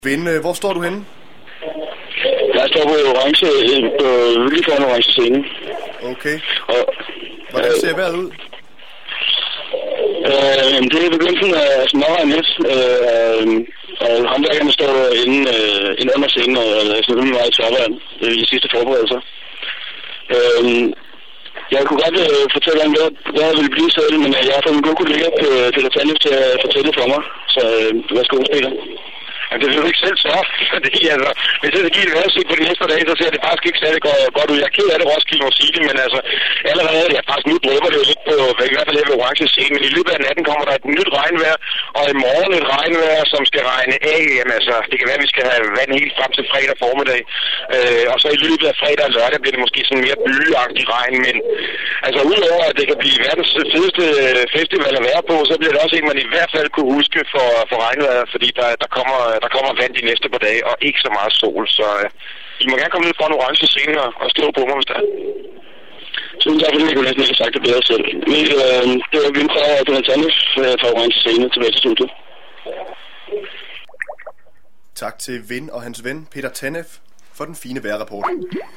Vind, hvor står du henne? Jeg står på orange, lige foran orange scene. Okay. Og, hvordan ser vejret ud? Det er begyndelsen af småregn lidt, og håndværkerne står inde under scenen, og er sådan meget i tørvejr i de sidste forberedelser. Jeg kunne godt fortælle om, hvad jeg ville blive selv, men jeg har fået min gode kollega Peter Tanef til at fortælle for mig, så værsgo, Peter. Jamen, det vil du ikke selv sørge, fordi altså, hvis jeg skal give et vejrudsigt på de næste dage, så ser det faktisk ikke særlig godt ud. Jeg er ked af det, Roskilde må sige det, men altså, allerede, faktisk nu drøber det jo lidt på, i hvert fald her ved orange scene, men i løbet af natten kommer der et nyt regnvejr, og i morgen et regnvejr, som skal regne af. Jamen altså, det kan være, at vi skal have vand helt frem til fredag formiddag, og så i løbet af fredag og lørdag bliver det måske sådan mere bølgeagtig regn, men altså, udover at det kan blive verdens fedeste festival at være på, så bliver det også en, man i hvert fald kunne huske for regnvejr, fordi der kommer vand de næste par dage, og ikke så meget sol, så I må gerne komme ned fra en orange scene og stå på mig, hvis der er. Tusind tak, fordi jeg kunne næsten ikke have sagt det bedre selv. Det var Vind fra Peter Tanef fra orange scene tilbage til studiet. Tak til Vind og hans ven Peter Tanef for den fine vejrrapport.